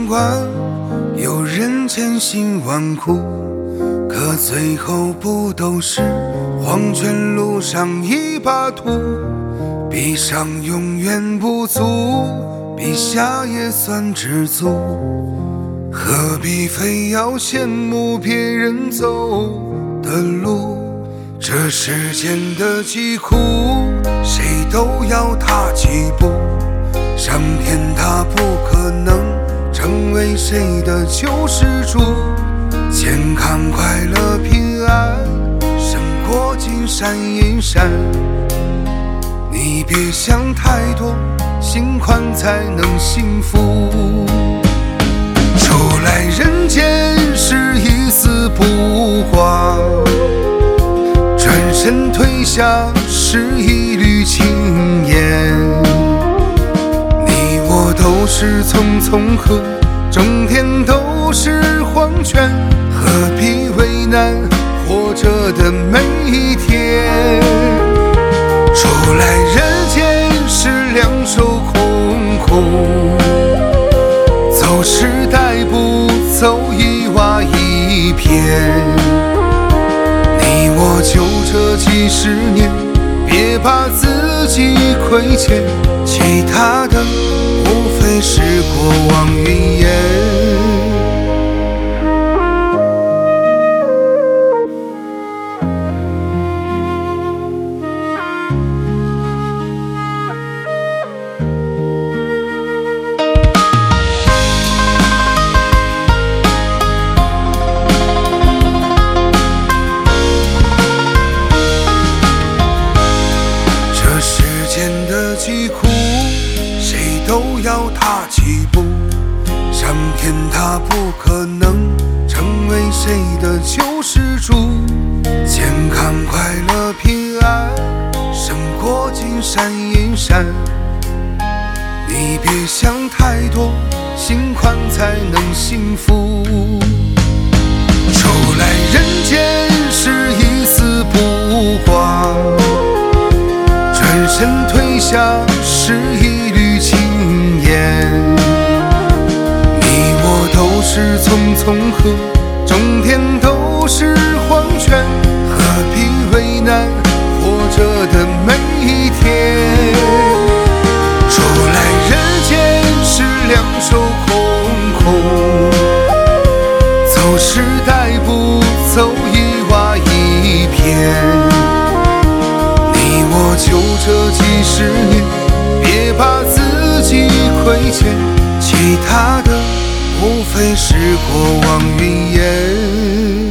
尽管有人千辛万苦，可最后不都是黄泉路上一把土。比上永远不足，比下也算知足，何必非要羡慕别人走的路？这世间的疾苦，谁都要踏几步，上天他不可能成为谁的救世主。健康快乐平安胜过金山银山，你别想太多，心宽才能幸福。出来人间是一丝不挂，转身退下是一缕青烟。你我都是匆匆河，整天都是黄泉，何必为难活着的每一天？出来人间是两手空空，走时代不走一瓦一片。你我就这几十年，别把自己亏欠，其他的无非是过往云烟。疾苦谁都要踏几步，上天他不可能成为谁的救世主。健康快乐平安胜过金山银山，你别想太多，心宽才能幸福。出来人间是一丝不挂，转身退下是一缕青烟。你我都是匆匆河，整天都是黄泉，何必为难活着的每一天？出来人间是两手空空，走时代不走一瓦一片。就这几十年，别把自己亏欠，其他的无非是过往云烟。